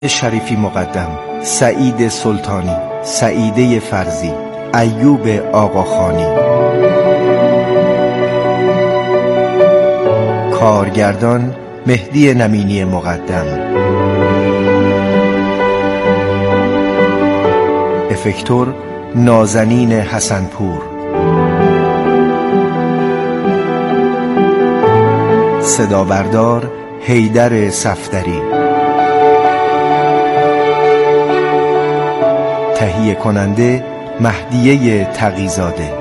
شریفی مقدم، سعید سلطانی، سعیده فرزی، ایوب آقاخانی. کارگردان مهدی نمینی مقدم. افکتور نازنین حسنپور. صدابردار حیدر صفدری. تهیه کننده مهدیه تقی‌زاده.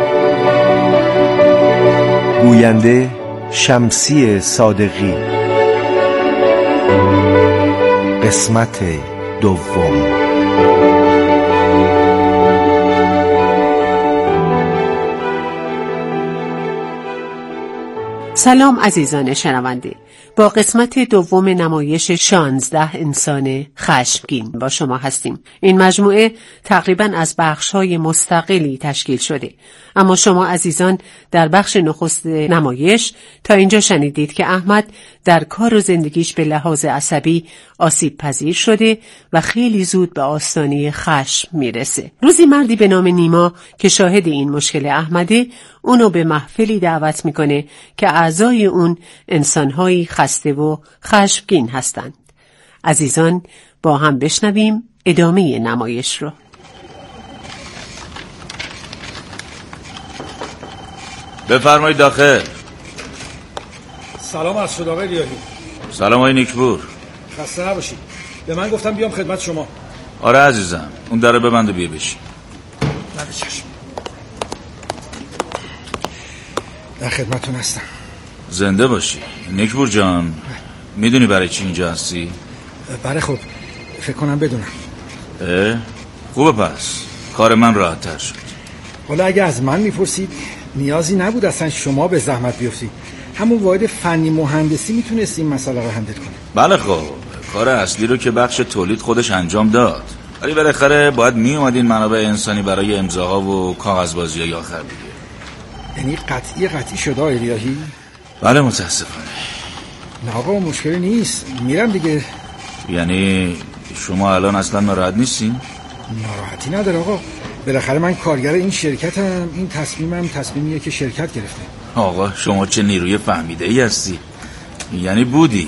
گوینده شمسی صادقی. قسمت دوم. سلام عزیزان شنونده، با قسمت دوم نمایش 16 انسان خشمگین با شما هستیم. این مجموعه تقریباً از بخش‌های مستقلی تشکیل شده، اما شما عزیزان در بخش نخست نمایش تا اینجا شنیدید که احمد در کار و زندگیش به لحاظ عصبی آسیب پذیر شده و خیلی زود به آستانه خشم میرسه. روزی مردی به نام نیما که شاهد این مشکل احمده، اونو به محفلی دعوت میکنه که اعضای اون انسانهایی خسته و خشمگین هستند. عزیزان با هم بشنویم ادامه نمایش رو. بفرمایید داخل. سلام از شد آقای ریاحی. سلام آقای نیکپور. خسته نباشید. به من گفتم بیام خدمت شما. آره عزیزم، اون دره ببند و بیا بشین. بله چشم. در خدمتون هستم. زنده باشی نیکپور جان. میدونی برای چی اینجا هستی؟ بله خب فکر کنم بدونم. خوبه، پس کار من راحت تر شد. حالا اگه از من میپرسید نیازی نبود اصلا شما به زحمت بیفتید. همون واحد فنی مهندسی میتونست این مسئله رو هندل کنه. بله خب کار اصلی رو که بخش تولید خودش انجام داد، ولی بالاخره باید میومدین منابع انسانی برای امضاها و کاغذبازی‌های آخر دیگه. یعنی قطعی شده آقای ریاحی؟ بله متاسفانه. نه آقا مشکلی نیست، میرم دیگه. یعنی شما الان اصلا ناراحت نیستین؟ ناراحتی نداره آقا، بالاخره من کارگر این شرکتم. این تصمیمم تصمیمیه که شرکت گرفته. آقا شما چه نیروی فهمیده ای هستی. یعنی بودی.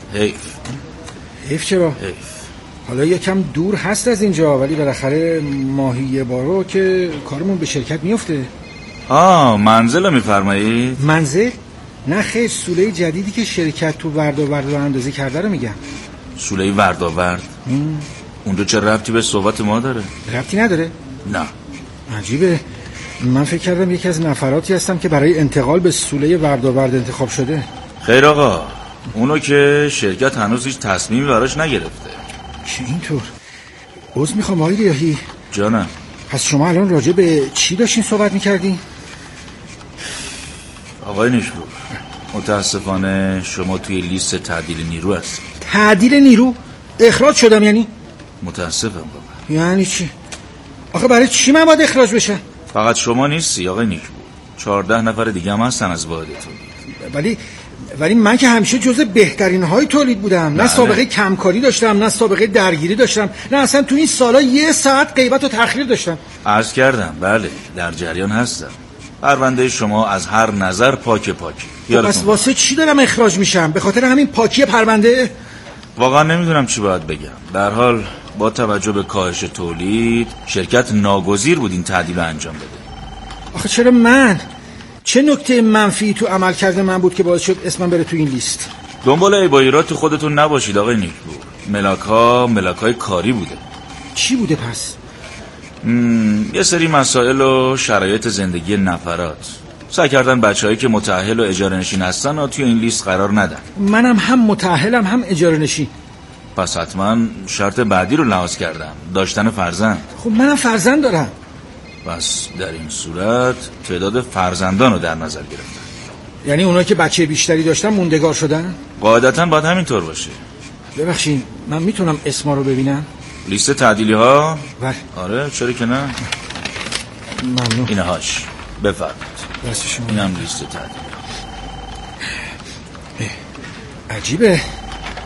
حیف چرا؟ حیف. حالا یکم دور هست از اینجا، ولی بالاخره ماهی یه بارو که کارمون به شرکت میفته. منزل میفرمایید؟ منزل؟ نه خیر، سوله جدیدی که شرکت تو وردآورد رو اندازه کرده رو میگم. سوله وردآورد؟ اون رو چه ربطی به صحبت ما داره؟ ربطی نداره؟ نه. عجیبه، من فکر کردم یکی از نفراتی هستم که برای انتقال به سوله وردآورد انتخاب شده. خیر آقا، اونو که شرکت هنوز هیچ تصمیمی براش نگرفته. چه اینطور؟ عذر میخوام آقای ریاحی. جانم. پس شما الان راجع به چی داشتین صحبت میکردین؟ آقای نیکپور، متاسفانه شما توی لیست تعدیل نیرو هستید. تعدیل نیرو؟ اخراج شدم یعنی؟ متاسفم بابا. یعنی چی؟ آخه برای چی من باید اخراج بشم؟ فقط شما نیستی آقای نیکپور، 14 نفر دیگه هم هستن از واحدتون. ولی من که همیشه جزء بهترین های تولید بودم. نه سابقه کمکاری داشتم، نه سابقه درگیری داشتم، نه اصلا تو این سالا 1 ساعت غیبت و تأخیر داشتم. عرض کردم بله، در جریان هستم. پرونده شما از هر نظر پاکه. پس واسه چی دارم اخراج میشم؟ به خاطر همین پاکی پرونده؟ واقعا نمیدونم چی باید بگم. به هر حال با توجه به کاهش تولید، شرکت ناگزیر بود این تعدیل انجام بده. آخه چرا من؟ چه نکته منفی تو عمل کرده من بود که باعث شد اسمم بره تو این لیست؟ دنبال ایبایرات تو خودتون نباشید آقای نیکپور. ملاک‌های کاری بوده. چی بوده پس؟ یه سری مسائل و شرایط زندگی نفرات. سعی کردن بچه‌هایی که متأهل و اجاره نشین هستن و توی این لیست قرار ندن. منم هم متأهلم هم اجاره نشین. پس حتما شرط بعدی رو لحاظ کردم، داشتن فرزند. خب منم فرزند دارم. پس در این صورت تعداد فرزندان رو در نظر گرفتن. یعنی اونایی که بچه بیشتری داشتن موندگار شدن؟ قاعدتاً باید همینطور باشه. ببخشید من میتونم اسما رو ببینم؟ لیست تعدیلی ها؟ بله. آره چرا که نه. ممنون. اینهاش بفرمایید. دست شما. اینم لیست تعدیلی. عجیبه.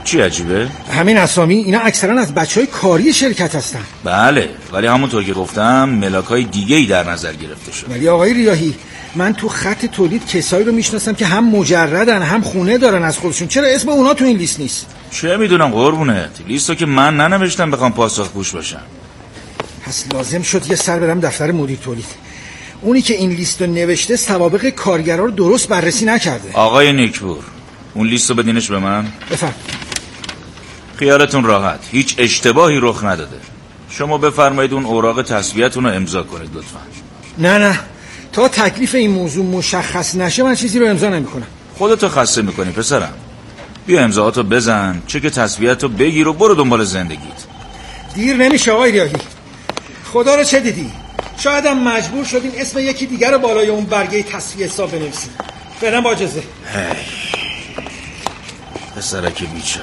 چی عجیبه؟ همین اسامی اینا اکثرا از بچهای کاری شرکت هستن. بله، ولی همونطور که گفتم ملاک‌های دیگه‌ای در نظر گرفته شد. ولی آقای ریاحی، من تو خط تولید کسایی رو میشناسم که هم مجردن هم خونه دارن از خودشون. چرا اسم اونا تو این لیست نیست؟ چه میدونم قربونت، لیستو که من ننوشتم بخوام پاسخگوش باشم. پس لازم شد یه سر برم دفتر مدیر تولید. اونی که این لیستو نوشته سوابق کارگرا رو درست بررسی نکرده. آقای نیکپور، اون لیستو بدینش به من. بفرم. خیالتون راحت، هیچ اشتباهی رخ نداده. شما بفرمایید اون اوراق تسویتون رو امضا کنید لطفا. نه تا تکلیف این موضوع مشخص نشه من چیزی رو امضا نمی‌کنم. خودتو خسته میکنی پسرم. بیا امضاهاتو بزن، چک تسویتو بگیر و برو دنبال زندگیت. دیر نمیشه آقای ریاحی. خدا رو چه دیدی؟ شاید هم مجبور شدیم اسم یکی دیگر رو بالای اون برگه تسویه حساب بنویسیم. فعلا با اجازه. پسرک بیچاره.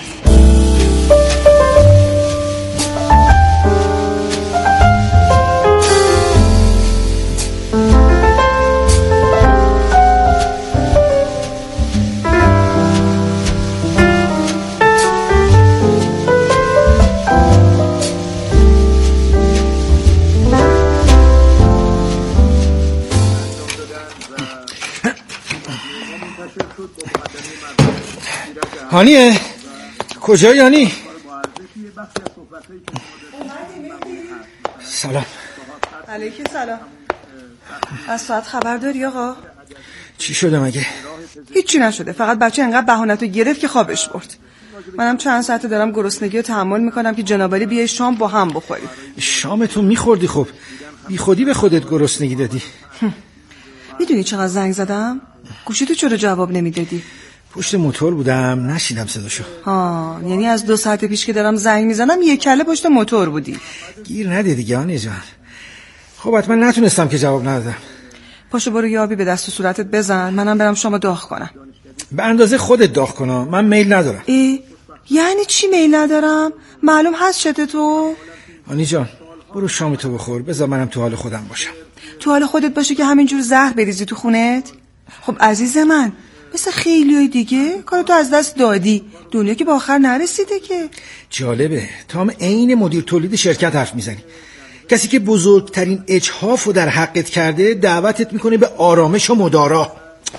هانیه؟ کجایی هانی؟ سلام. علیکم سلام. از ساعت خبر داری آقا؟ چی شده مگه؟ هیچی نشده، فقط بچه انقدر بهانتو گرفت که خوابش برد. منم چند ساعته دارم گرسنگی رو تحمل میکنم که جنابالی بیای شام با هم بخوریم. شامتون میخوردی خب، بی خودی به خودت گرسنگی دادی. میدونی چقدر زنگ زدم؟ گوشیتو چرا جواب نمیدادی؟ پشت موتور بودم نشیدم صداشو. یعنی از 2 ساعت پیش که دارم زنگ میزنم یک کله پشت موتور بودی. گیر ندی دیگه هانی جان. خب حتما نتونستم که جواب ندادم. پاشو برو یه آبی به دست و صورتت بزن، منم برم شامو داغ کنم. به اندازه خودت داغ کن، من میل ندارم. یعنی چی میل ندارم؟ معلوم هست چته تو. هانی جان برو شامتو بخور، بذار منم تو حال خودم باشم. تو حال خودت باشه که همینجور زهر بریزی تو خونت؟ خب عزیز من، مثل خیلیای دیگه کارتو از دست دادی، دنیا که به آخر نرسیده که. جالبه تا هم عین مدیر تولید شرکت حرف میزنی. کسی که بزرگترین اجحافو در حقت کرده دعوتت میکنه به آرامش و مدارا.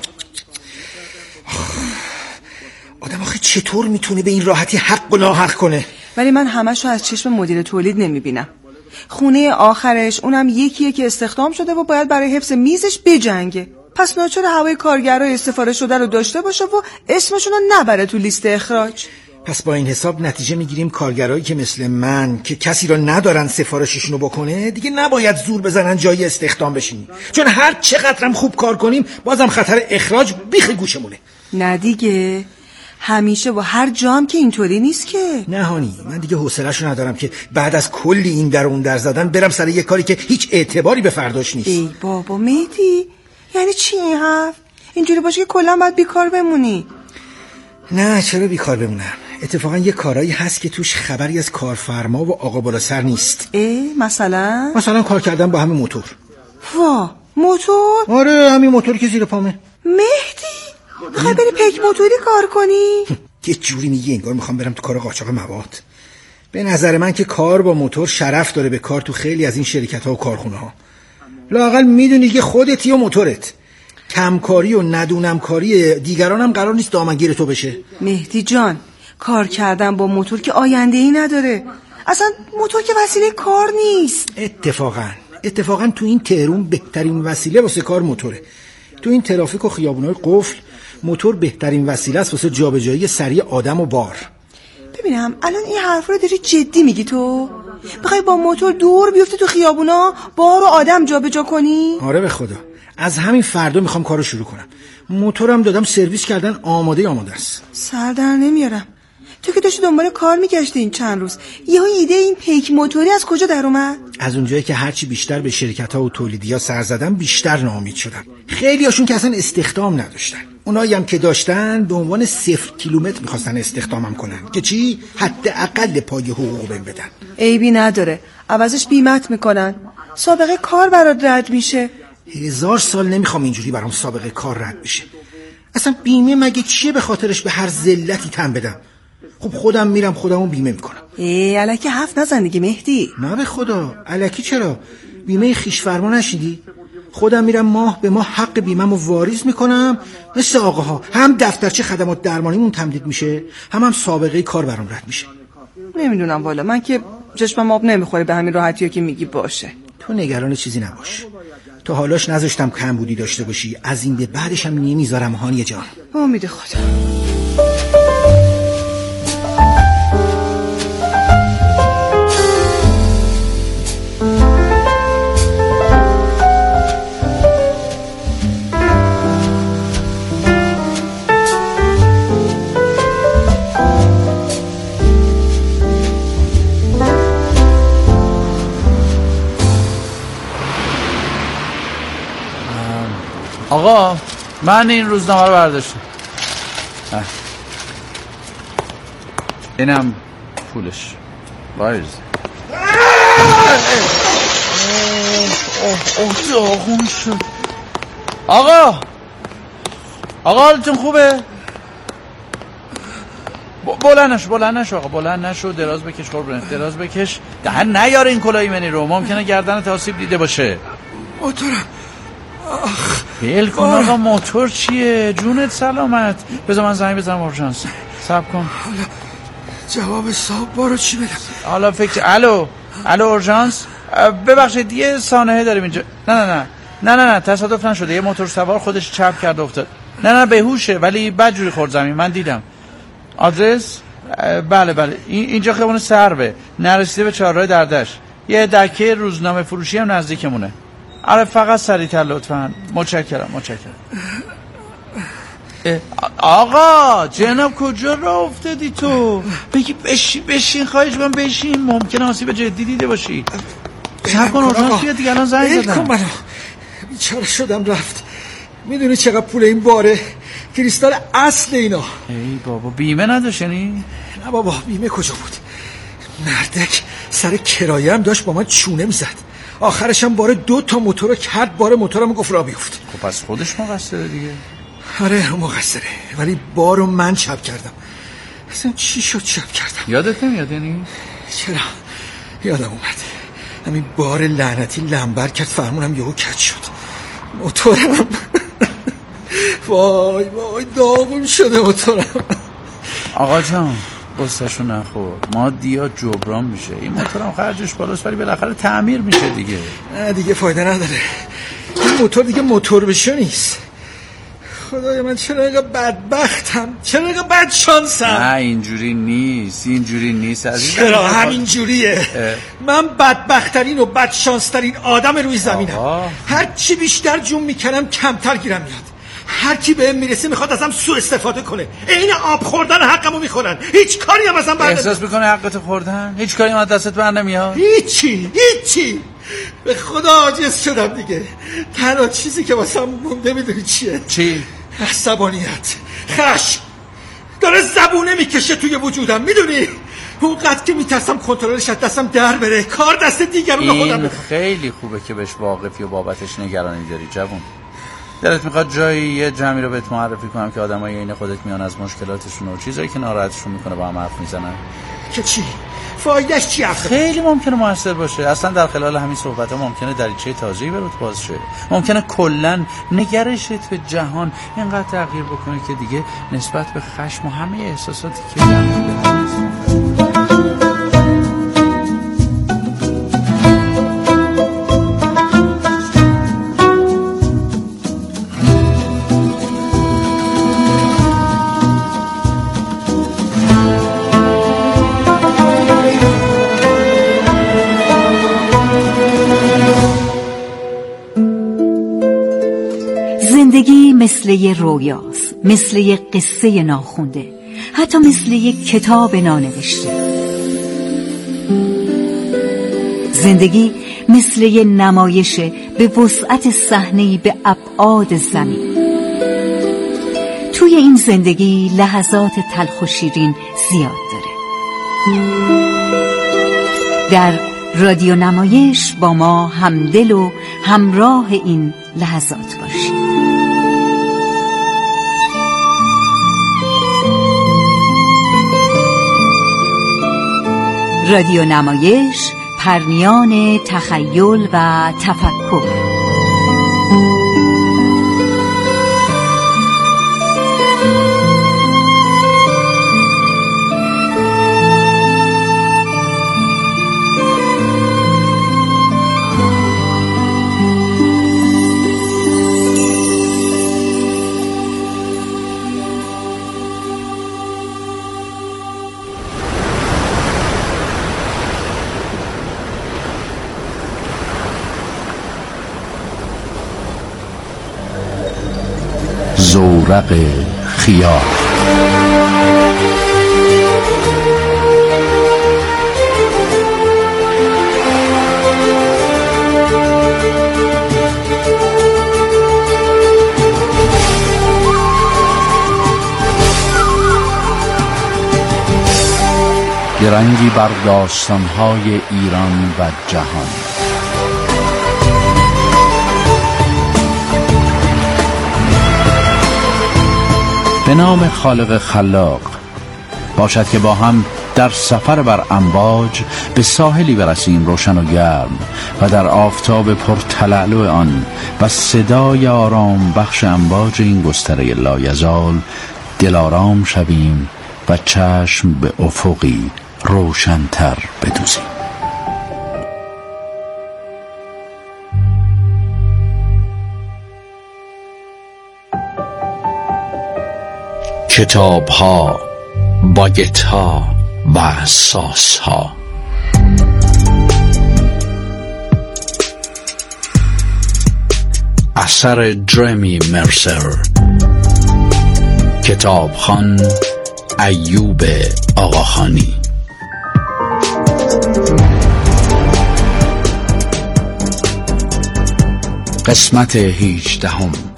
آدم آخه چطور میتونه به این راحتی حق و ناحق کنه؟ ولی من همشو از چشم مدیر تولید نمیبینم. خونه آخرش اونم یکیه که استخدام شده و باید برای حفظ میزش بجنگه. پس ناچار هوای کارگرای استفاده شده رو داشته باشه و اسمشون رو نبره تو لیست اخراج. پس با این حساب نتیجه میگیریم کارگرایی که مثل من که کسی را ندارن سفارششونو بکنه دیگه نباید زور بزنن جای استخدام بشین، چون هر چقدرم خوب کار کنیم بازم خطر اخراج بیخ گوشمونه. نه دیگه، همیشه و هر جام که اینطوری نیست که. نه هانی، من دیگه حوصله‌شو ندارم که بعد از کلی این در اون در زدن برم سر یه کاری که هیچ اعتباری به فرداش نیست. ای بابا مهدی، یعنی چی این حرف؟ اینجوری باشه که کلا باید بیکار بمونی. نه چرا بیکار بمونم؟ اتفاقا یه کارایی هست که توش خبری از کارفرما و آقا بالا سر نیست. مثلا کار کردن با همین موتور. وا، موتور؟ آره همین موتوری که زیر پامه. مهدی میخوای بری پیک موتوری کار کنی؟ یه جوری میگی انگار میخوام برم تو کار قاچاق مواد. به نظر من که کار با موتور شرف داره به کار تو خیلی از این شرکت ها و کارخونه ها. لااقل میدونی که خودتی و موتورت. کمکاری و ندونمکاری دیگران هم قرار نیست دامنگیر تو بشه. مهدی جان، کار کردن با موتور که آینده ای نداره. اصلا موتور که وسیله کار نیست. اتفاقا تو این تهرون بهترین وسیله واسه کار موتوره. تو این ترافیک و خیابونای قفل موتور بهترین وسیله است واسه جابجایی سریع آدم و بار. ببینم الان این حرف رو داری جدی میگی تو؟ بخوای با موتور دور بیفته تو خیابونا بار و آدم جابجا کنی؟ آره به خدا، از همین فردا میخوام کارو شروع کنم. موتورم دادم سرویس کردن، آماده است. سر در نمیارم. تو که داشتی دنبال کار میگشتی این چند روز، یهو ایده این پیک موتوری از کجا در اومد؟ از اونجایی که هرچی بیشتر به شرکت‌ها و تولیدی‌ها سر زدم بیشتر ناامید شدم. خیلی‌هاشون که اصلا استخدام نداشتن، اونایی هم که داشتن به عنوان 0 کیلومتر می‌خواستن استخدامم کنن که چی؟ حداقل پای حقوق بهم بدن. عیبی نداره، عوضش بیمت میکنن، سابقه کار برات رد میشه. 1000 سال نمیخوام اینجوری برام سابقه کار رد بشه. اصلا بیمه مگه چیه به خاطرش به هر ذلتی تن بدم؟ خب خودم میرم خودمو بیمه میکنم. الکی حرف نزن دیگه مهدی. نه به خدا الکی چرا؟ بیمه خیش فرما نشیدی؟ خودم میرم ماه به ماه حق بیمه‌مو واریز میکنم مثل آقاها. هم دفترچه خدمات درمانیمون تمدید میشه، هم سابقه کار برام رد میشه. نمیدونم والا، من که چشمم آب نمیخوره به همین راحتیه که میگی باشه. تو نگران چیزی نباش. تو حالاش نذاشتم کمبودی داشته باشی، از این به بعدش هم نمیذارم هانیه جان. امید خدا. آقا من این روزنامه رو برداشتم. اینم پولش. وایز داغون شد. آقا حالتون خوبه؟ بلند نشو آقا، بلند نشو. دراز بکش قربونت، دراز بکش. دهن نیار این کلاه منی رو، ممکنه گردنت آسیب دیده باشه. موتورم بیل کن آقا. موتور چیه؟ جونت سلامت. بذار من زنگ بزنم اورژانس. صبر کن. حالا جواب صاحب بارو چی بدم؟ حالا فکر الو اورژانس. ببخشید یه سانحه داریم اینجا. نه تصادف نشده. یه موتور سوار خودش چپ کرد افتاد. نه بهوشه ولی بدجوری خورد زمین. من دیدم. آدرس؟ بله اینجا خیابون سربه، نرسیده به چهارراه دردش. یه دکه روزنامه فروشی هم نزدیکمونه. آره فقط سریعتر لطفاً. متشکرم. آقا جناب کجا راه افتادی تو؟ بگی بشین خواهش من بشین، ممکنه آسیب جدی دیده باشی. صبر کن اورژانس بیاد دیگه، الان زنگ زدم. بیچاره شدم رفت. میدونی چقدر پول این باره؟ کریستال اصل اینا. ای بابا بیمه نداشتنی؟ نه بابا بیمه کجا بود؟ مردک سر کرایه هم داشت با من چونه میزد. آخرش هم باره 2 تا موتور رو کرد، باره موتورم گفت را بیفت. خب پس خودش مقصره دیگه. آره مقصره، ولی بارو من چپ کردم. اصلا چی شد چپ کردم؟ یادت نمیاد یعنی؟ چرا یادم اومد. همین بار لعنتی لنبر کرد، فرمونم یهو کج شد. موتورم وای داغون شده موتورم. آقا جان قصه‌شو نخور، مادیات جبران میشه. این موتورم خرجش بالاست ولی بالاخره تعمیر میشه دیگه. نه دیگه فایده نداره. این موتور دیگه موتور بشه نیست. خدای من چرا اینقدر بدبختم، چرا اینقدر بدشانسم. نه اینجوری نیست عزیزم. چرا همین جوریه؟ من بدبخترین و بدشانسترین آدم روی زمینم. هر چی بیشتر جون میکنم کمتر گیرم میاد. هر کی بهم میرسه میخواد ازم سوء استفاده کنه. عین آب خوردن حقمو میخورن. هیچ کاری هم ازم بر احساس میکنه حقت خوردن؟ هیچ کاری هم از دستت بر نمیاد؟ هیچی. به خدا عاجز شدم دیگه. تنها چیزی که واسم مونده میدونی چیه؟ چی؟ عصبانیت، خشم داره زبونه میکشه توی وجودم. میدونی اونقدر که میترسم کنترلش از دستم در بره، کار دست دیگرون خودم بره. خیلی خوبه که بهش واقفی و بابتش نگرانی داری جوون. دلت میخواد جایی یه جمعی رو بهت معرفی کنم که آدمای عین خودت میان از مشکلاتشون و چیزایی که ناراحتشون میکنه با هم حرف میزنن؟ که چی؟ فایدهش چی هست؟ خیلی ممکنه موثر باشه. اصلا در خلال همین صحبت‌ها ممکنه دریچه تازه‌ای برات باز شه. ممکنه کلاً نگرشت به جهان اینقدر تغییر بکنه که دیگه نسبت به خشم و همه احساساتی که زندگی مثل یه رویاست، مثل یه قصه ناخونده، حتی مثل یه کتاب نانوشته. زندگی مثل یه نمایش به وسعت صحنه‌ای به ابعاد زمین. توی این زندگی لحظات تلخ و شیرین زیاد داره. در رادیو نمایش با ما همدل و همراه این لحظات باشید. رادیو نمایش، پرمیان تخیل و تفکر. زورق خیال. درنگی بر داستان‌های ایران و جهان. به نام خالق خلاق، باشد که با هم در سفر بر امواج به ساحلی برسیم روشن و گرم و در آفتاب پرتلالو آن و صدای آرام بخش امواج این گستره لایزال دلارام شویم و چشم به افقی روشن‌تر بدوزیم. کتاب ها، باگت ها و ساس ها. اثر جرمی مرسر. کتابخوان ایوب آقاخانی. قسمت 18.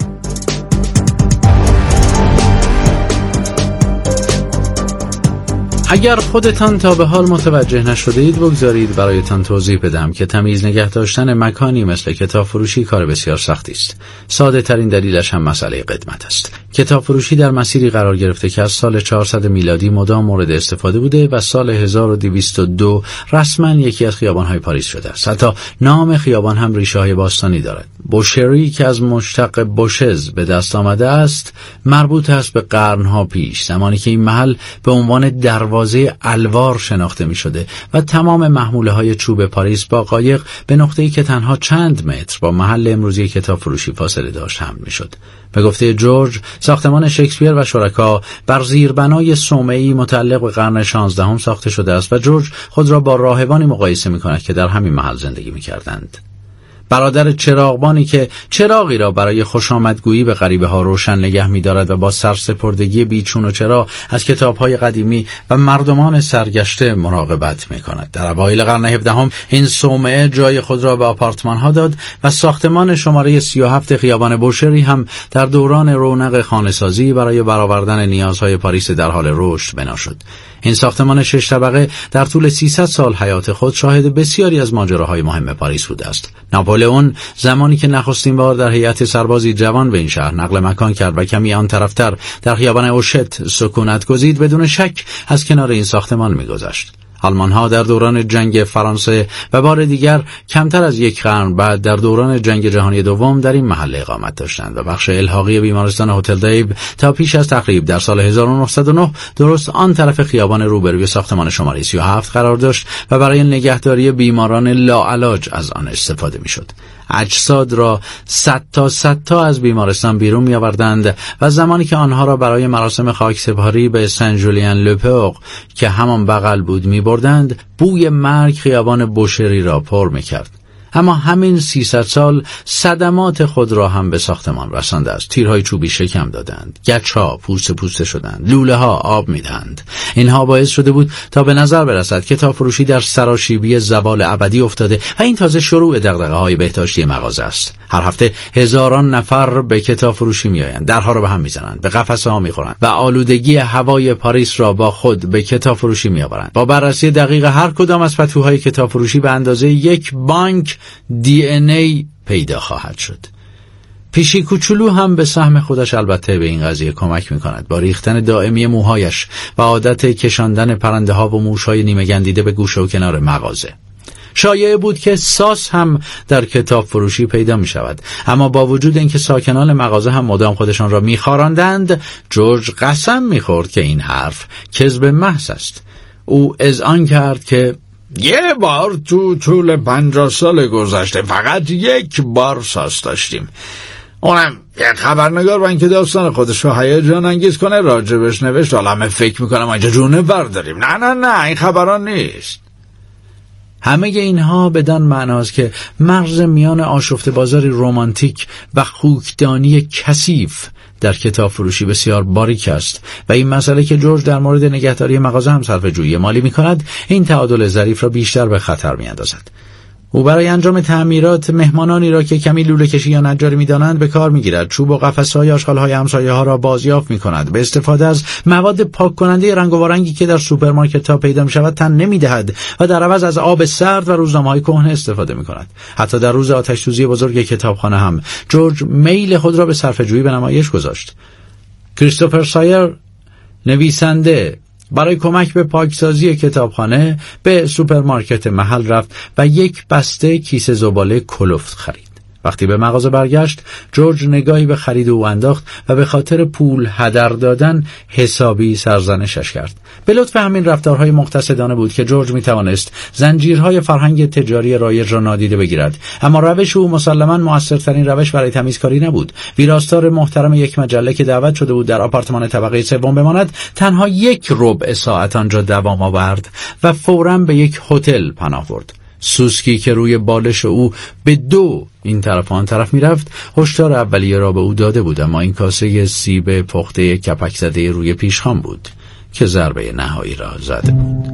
اگر خودتان تا به حال متوجه نشده اید بگذارید برایتان توضیح بدم که تمیز نگه داشتن مکانی مثل کتاب فروشی کار بسیار سختی است. ساده ترین دلیلش هم مسئله قدمت است. کتاب فروشی در مسیری قرار گرفته که از سال 400 میلادی مدام مورد استفاده بوده و سال 1202 رسما یکی از خیابان‌های پاریس شده است. حتی نام خیابان هم ریشه‌های باستانی دارد. بوشری که از مشتق بوشز به دست آمده است، مربوط است به قرن‌ها پیش، زمانی که این محل به عنوان دروازه الوار شناخته می شده و تمام محموله‌های چوب پاریس با قایق به نقطه‌ای که تنها چند متر با محل امروزی کتاب فروشی فاصله داشت حمل می شد. به گفته جورج، ساختمان شکسپیر و شرکا بر زیربنای صومعه‌ای متعلق به قرن 16 ساخته شده است و جورج خود را با راهبانی مقایسه می کند که در همین محل زندگی می کردند. برادر چراغبانی که چراغی را برای خوشامدگویی به غریبه ها روشن نگه می دارد و با سرسپردگی بیچون و چرا از کتاب های قدیمی و مردمان سرگشته مراقبت می کند. در اوایل قرن 17 این صومعه جای خود را به آپارتمان ها داد و ساختمان شماره 37 خیابان بوشری هم در دوران رونق خانه‌سازی برای برآوردن نیازهای پاریس در حال رشد بنا شد. این ساختمان 6 طبقه در طول 300 سال حیات خود شاهد بسیاری از ماجراهای مهم پاریس بوده است. ناپلئون زمانی که نخستین بار در هیئت سربازی جوان به این شهر نقل مکان کرد و کمی آن طرفتر در خیابان اوشت سکونت گزید، بدون شک از کنار این ساختمان می‌گذشت. آلمان‌ها در دوران جنگ فرانسه و بار دیگر کمتر از یک قرن بعد در دوران جنگ جهانی دوم در این محله اقامت داشتند و بخش الحاقی بیمارستان هتل دیب تا پیش از تخریب در سال 1909 درست آن طرف خیابان روبروی ساختمان شماره 37 قرار داشت و برای نگهداری بیماران لاعلاج از آن استفاده می‌شد. اجساد را صد تا از بیمارستان بیرون می آوردند و زمانی که آنها را برای مراسم خاکسپاری به سن جولیان لوپوق که همان بغل بود می بردند، بوی مرگ خیابان بوشری را پر می کرد. اما همین 300 سال صدمات خود را هم به ساختمان رسانده است. تیرهای چوبی شکم دادند، گچ‌ها پوسته شدند، لوله‌ها آب می‌دهند. اینها باعث شده بود تا به نظر برسد کتاب فروشی در سراشیبی زوال ابدی افتاده و این تازه شروع دغدغه‌های بهداشتی مغازه است. هر هفته هزاران نفر به کتاب فروشی می‌آیند، درها را به هم می‌زنند، به قفسه‌ها می‌خورند و آلودگی هوای پاریس را با خود به کتاب فروشی می‌آورند. با بررسی دقیق هر کدام از پتوهای کتاب فروشی به اندازه یک بانک DNA پیدا خواهد شد. پیشی کوچولو هم به سهم خودش البته به این قضیه کمک می‌کند. با ریختن دائمی موهایش و عادت کشاندن پرنده‌ها و موش‌های نیمه گندیده به گوشه و کنار مغازه. شایعه بود که ساس هم در کتاب فروشی پیدا می شود، اما با وجود اینکه ساکنان مغازه هم مدام خودشان را می خواراندند، جورج قسم می خورد که این حرف کذب محض است. او اذعان کرد که یه بار تو طول 50 سال گذشته فقط یک بار ساس داشتیم، اونم یک خبرنگار با اینکه داستان خودش رو هیجان انگیز کنه راجبش نوشت، حالا همه فکر میکنم اینجا جونه برداریم. نه این خبران نیست. همه اینها بدان معناست که مرز میان آشفته بازاری رمانتیک و خوکدانی کثیف در کتاب فروشی بسیار باریک است و این مسئله که جورج در مورد نگهداری مغازه هم صرف جویی مالی می‌کند این تعادل ظریف را بیشتر به خطر می‌اندازد. او برای انجام تعمیرات مهمانانی را که کمی لوله کشی یا نجاری می‌دانند به کار می‌گیرد. چوب و قفس‌های آشغال‌های همسایه‌ها را بازیافت می‌کند. به استفاده از مواد پاک کننده رنگ و رنگی که در سوپرمارکت‌ها پیدا می‌شود تن نمی‌دهد و در عوض از آب سرد و روزنامه‌های کهنه استفاده می‌کند. حتی در روز آتش‌سوزی بزرگ کتابخانه هم جورج میل خود را به صرفه‌جویی به نمایش گذاشت. کریستوفر سایر نویسنده برای کمک به پاکسازی کتابخانه به سوپرمارکت محل رفت و یک بسته کیسه زباله کلفت خرید. وقتی به مغازه برگشت، جورج نگاهی به خرید او انداخت و به خاطر پول هدر دادن حسابی سرزنشش کرد. به لطف همین رفتارهای مقتصدانه بود که جورج میتوانست زنجیرهای فرهنگ تجاری رایج را نادیده بگیرد، اما روش او مسلماً مؤثرترین روش برای تمیزکاری نبود. ویراستار محترم یک مجله که دعوت شده بود در آپارتمان طبقه سوم بماند، تنها 1 ربع ساعت آنجا دوام آورد و فوراً به یک هتل پناه برد. سوسکی که روی بالش او به 2 این طرف و آن طرف میرفت هشدار اولیه را به او داده بود، اما این کاسه سیب پخته کپک زده روی پیشخوان بود که ضربه نهایی را زده بود.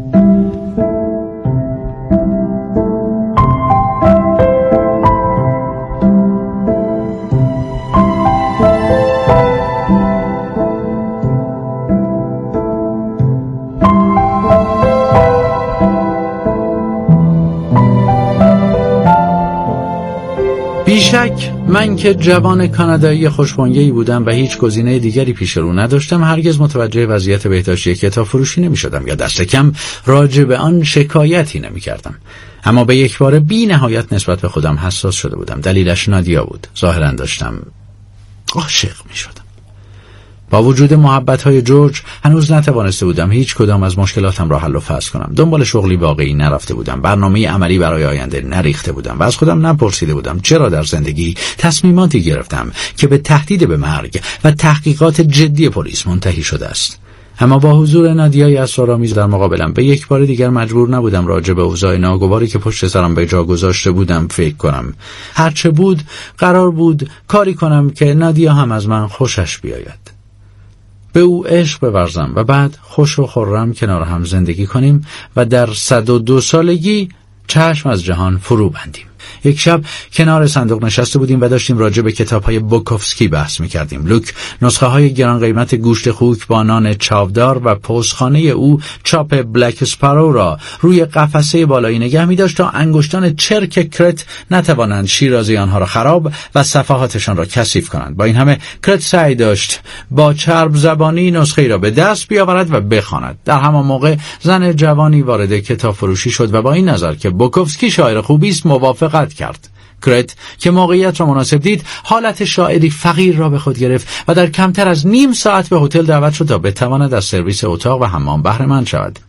بیشک من که جوان کانادایی خوشبنیه‌ای بودم و هیچ گزینه دیگری پیش رو نداشتم، هرگز متوجه وضعیت بهداشتی کتاب فروشی نمی شدم یا دست کم راجع به آن شکایتی نمی کردم. اما به یک بار بی نهایت نسبت به خودم حساس شده بودم. دلیلش نادیا بود. ظاهراً داشتم عاشق می شدم. با وجود محبت‌های جورج هنوز نتوانسته بودم هیچ کدام از مشکلاتم را حل و فصل کنم. دنبال شغلی واقعی نرفته بودم، برنامه عملی برای آینده نریخته بودم و از خودم نپرسیده بودم چرا در زندگی تصمیماتی گرفتم که به تهدید به مرگ و تحقیقات جدی پلیس منتهی شده است. اما با حضور نادیای اسرارآمیز در مقابلم به یک بار دیگر مجبور نبودم راجع به اوضاع ناگواری که پشت سرم به جا گذاشته بودم فکر کنم. هرچه بود قرار بود کاری کنم که نادیا هم از من خوشش بیاید. به او عشق بورزم و بعد خوش و خرم کنار هم زندگی کنیم و در 102 سالگی چشم از جهان فرو بندیم. یک شب کنار صندوق نشسته بودیم و داشتیم راجع به کتاب‌های بوکوفسکی بحث می‌کردیم. لوک نسخه‌های گران قیمت گوشت خوک با نان چاودار و پوزخانه او چاپ بلک اسپارو را روی قفسه بالایی نگه می‌داشت تا انگشتان چرک کرت نتوانند شیرازی آنها را خراب و صفحاتشان را کثیف کنند. با این همه کرت سعی داشت با چرب زبانی نسخه‌ای را به دست بیاورد و بخواند. در همان موقع زن جوانی وارد کتاب فروشی شد و با این نظر که بوکوفسکی شاعر خوبی است موافقت کرد. کرت که موقعیت را مناسب دید حالت شاعری فقیر را به خود گرفت و در کمتر از نیم ساعت به هتل دعوت شد تا بتواند از سرویس اتاق و حمام بهره مند شود.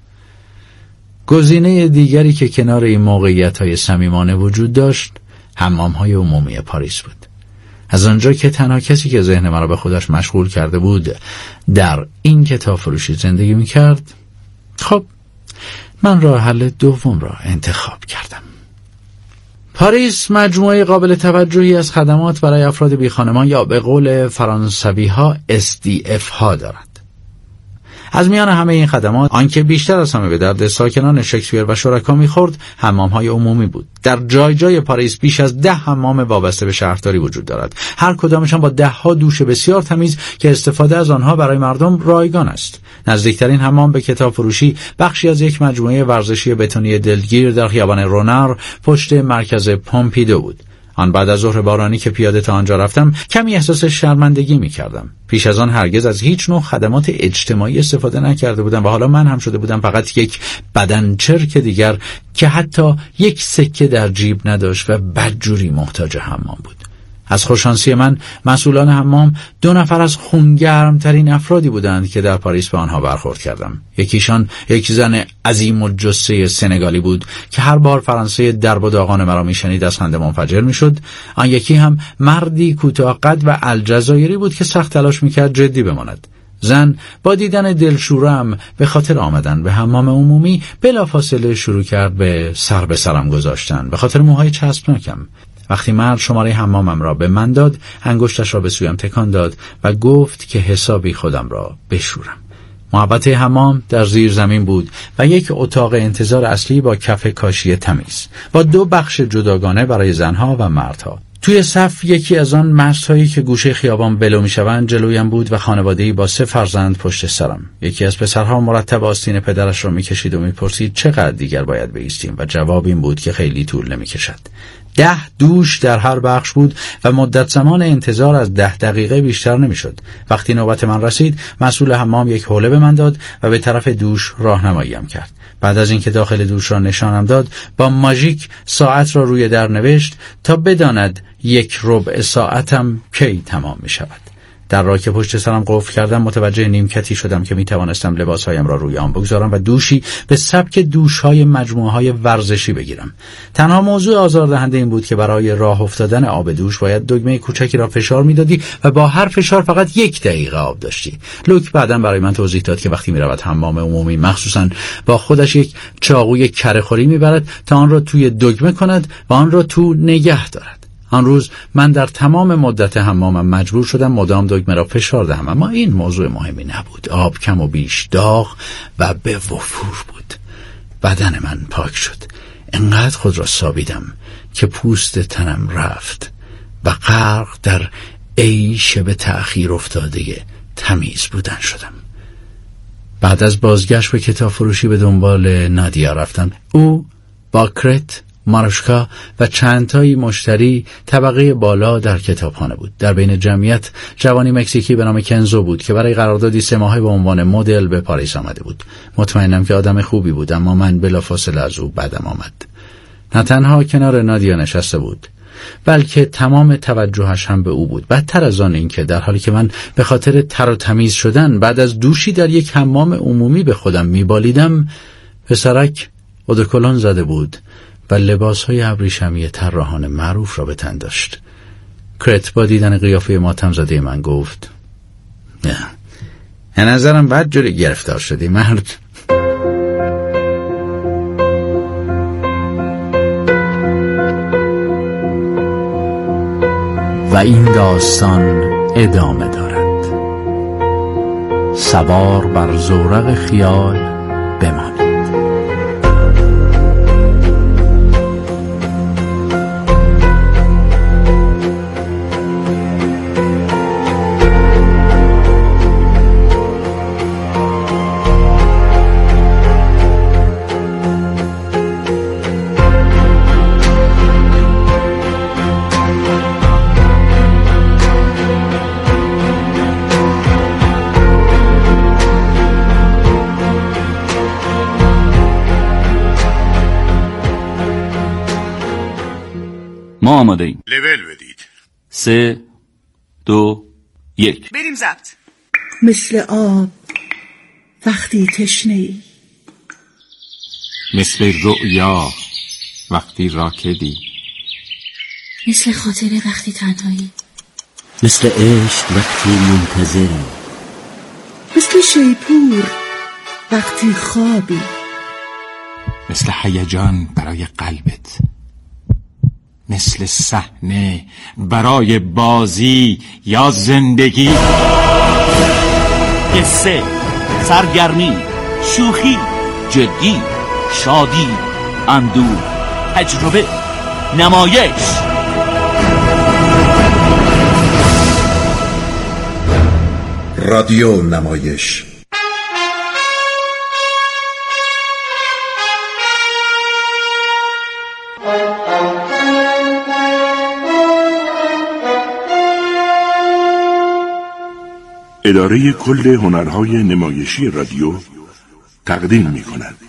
گزینه دیگری که کنار این موقعیت‌های صمیمانه وجود داشت حمام‌های عمومی پاریس بود. از آنجا که تنها کسی که ذهن مرا به خودش مشغول کرده بود در این کتاب فروشی زندگی می‌کرد، خب من راه حل دوم را انتخاب کردم. پاریس مجموعه قابل توجهی از خدمات برای افراد بیخانمان یا به قول فرانسوی ها SDF ها دارد. از میان همه این خدمات آنکه بیشتر از همه به درد ساکنان شکسپیر و شرکا می‌خورد حمام‌های عمومی بود. در جای جای پاریس بیش از 10 حمام وابسته به شهرداری وجود دارد. هر کدامشان با 10 دوش بسیار تمیز که استفاده از آنها برای مردم رایگان است. نزدیکترین حمام به کتاب فروشی بخشی از یک مجموعه ورزشی بتونی دلگیر در خیابان رونار پشت مرکز پومپیدو بود. آن بعد از ظهر بارانی که پیاده تا آنجا رفتم کمی احساس شرمندگی می‌کردم. پیش از آن هرگز از هیچ نوع خدمات اجتماعی استفاده نکرده بودم و حالا من هم شده بودم فقط یک بدنچرک دیگر که حتی یک سکه در جیب نداشت و بدجوری محتاج حمام بود. از خوششانسی من مسئولان حمام 2 نفر از خونگرمترین افرادی بودند که در پاریس به آنها برخورد کردم. یکیشان یک زن عظیم الجثه سنگالی بود که هر بار فرانسه درب و داغان مرا میشنید از خنده منفجر میشد. آن یکی هم مردی کوتاه قد و الجزایری بود که سخت تلاش میکرد جدی بماند. زن با دیدن دلشورم به خاطر آمدن به حمام عمومی بلافاصله شروع کرد به سرم گذاشتن به خاطر موهای چسبناکم. وقتی مرد شماره حمامم را به من داد، انگشتش را به سویم تکان داد و گفت که حسابی خودم را بشورم. محوطه حمام در زیر زمین بود و یک اتاق انتظار اصلی با کف کاشی تمیز، با 2 بخش جداگانه برای زنها و مردها. توی صف یکی از آن مست‌هایی که گوشه خیابان بلو می‌شوند جلویم بود و خانواده‌ای با 3 فرزند پشت سرم. یکی از پسرها مرتب آستین پدرش را می‌کشید و می‌پرسید چقدر دیگر باید بایستیم و جواب این بود که خیلی طول نمی‌کشد. 10 دوش در هر بخش بود و مدت زمان انتظار از 10 دقیقه بیشتر نمی‌شد. وقتی نوبت من رسید، مسئول حمام یک حوله به من داد و به طرف دوش راهنماییم کرد. بعد از اینکه داخل دوش را نشانم داد، با ماژیک ساعت را روی در نوشت تا بداند 1/4 ساعتم کی تمام می شود. در راه که پشت سرم قفل کردم متوجه نیمکتی شدم که می توانستم لباسهایم را روی آن بگذارم و دوشی به سبک دوش‌های مجموعه‌های ورزشی بگیرم. تنها موضوع آزاردهنده این بود که برای راه افتادن آب دوش باید دکمه کوچکی را فشار میدادی و با هر فشار فقط 1 دقیقه آب داشتی. لوک بعداً برای من توضیح داد که وقتی می‌رود حمام عمومی مخصوصاً با خودش یک چاقوی کره‌خوری می‌برد تا آن را توی دکمه کند و آن را تو نگه دارد. آن روز من در تمام مدت حمامم مجبور شدم مدام دکمه را فشار دهم، اما این موضوع مهمی نبود. آب کم و بیش داغ و به وفور بود. بدن من پاک شد. انقدر خود را سابیدم که پوست تنم رفت و غرق در عیش به تأخیر افتاده تمیز بودن شدم. بعد از بازگشت به کتاب فروشی به دنبال نادیا رفتم. او با کرت، ماروشکا و چندتایی مشتری طبقه بالا در کتابخانه بود. در بین جمعیت جوانی مکزیکی به نام کنزو بود که برای قراردادی 3 ماهه به عنوان مدل به پاریس آمده بود. مطمئنم که آدم خوبی بود، اما من بلافاصله از او بدم آمد. نه تنها کنار نادیا نشسته بود، بلکه تمام توجهش هم به او بود. بدتر از آن این که در حالی که من به خاطر تر و تمیز شدن بعد از دوشی در یک حمام عمومی به خودم میبالیدم، پسرک اودوکلون زده بود و لباس‌های ابریشمی طراحان معروف را به تن داشت. کرت با دیدن قیافه ماتم زده من گفت: نه، به نظرم بد جوری گرفتار شدی مرد. و این داستان ادامه دارد. سوار بر زورق خیال بمانید. ما آماده ایم. لول بدید. 3 2 1 بریم ضبط. مثل آب وقتی تشنه‌ای، مثل رؤیا وقتی راکدی، مثل خاطره وقتی تنهایی، مثل عشق وقتی منتظری، مثل شیپور وقتی خوابی، مثل هیجان برای قلبت، مثل صحنه برای بازی یا زندگی. قصه، سرگرمی، شوخی، جدی، شادی، اندوه، تجربه، نمایش. رادیو نمایش. اداره کل هنرهای نمایشی رادیو تقدیم می کند.